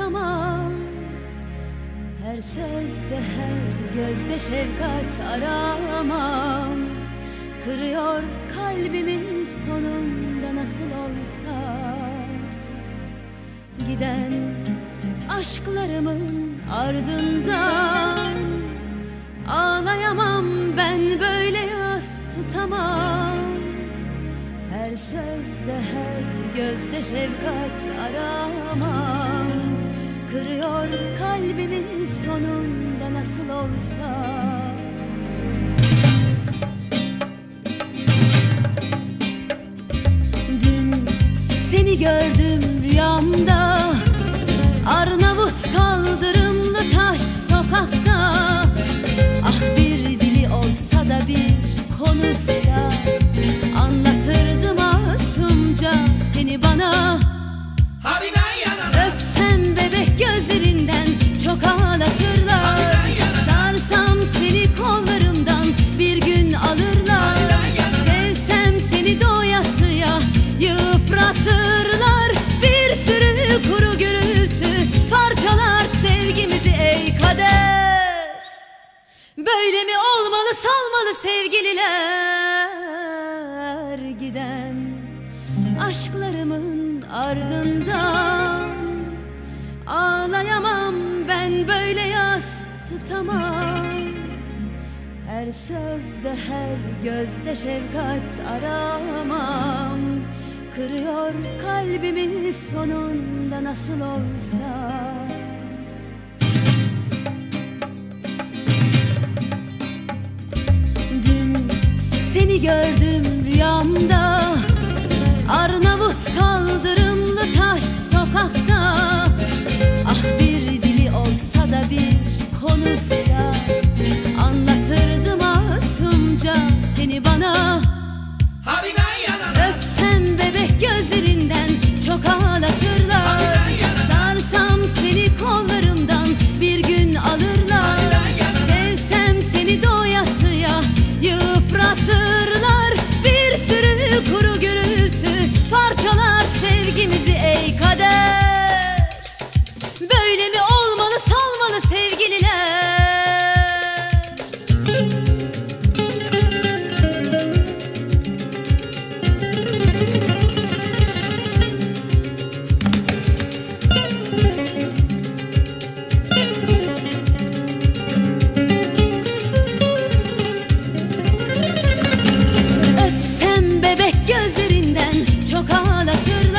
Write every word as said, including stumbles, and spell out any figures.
tutamam. Her sözde, her gözde şefkat aramam. Kırıyor kalbimin sonunda nasıl olsa. Giden aşklarımın ardından ağlayamam ben, böyle yas tutamam. Her sözde, her gözde şefkat aramam. Kırıyor kalbimin sonunda nasıl olsa. Dün seni gördüm rüyamda, Arnavut kaldırımlı taş sokakta. Ah bir dili olsa da bir konuşsa, anlatırdı masumca seni bana. Öpsem bebek gözlerinden çok ağlatırlar. Sarsam seni kollarımdan bir gün alırlar. Sevsem seni doyasıya yıpratırlar. Bir sürü kuru gürültü parçalar sevgimizi ey kader. Böyle mi olmalı, salmalı sevgililer? Giden aşklarımın ardından ağlayamam ben, böyle yas tutamam. Her sözde, her gözde şefkat aramam. Kırıyor kalbimin sonunda nasıl olsa. Dün seni gördüm rüyamda, Arnavut kaldırımlı taş sokakta. Ah bir dili olsa da bir konuşsa, anlatırdı masumca seni bana. Öpsem bebek gözlerinden çok ağlatırlar. Sarsam seni kollarımdan bir gün alırlar. Sevsem seni doyasıya yıpratırlar. Bir sürü kuru gürültü parçalar sevgimizi ey kader. Böyle mi olmalı, salmalı sevgililer? Öpsem bebek gözlerinden çok ağlatırlar.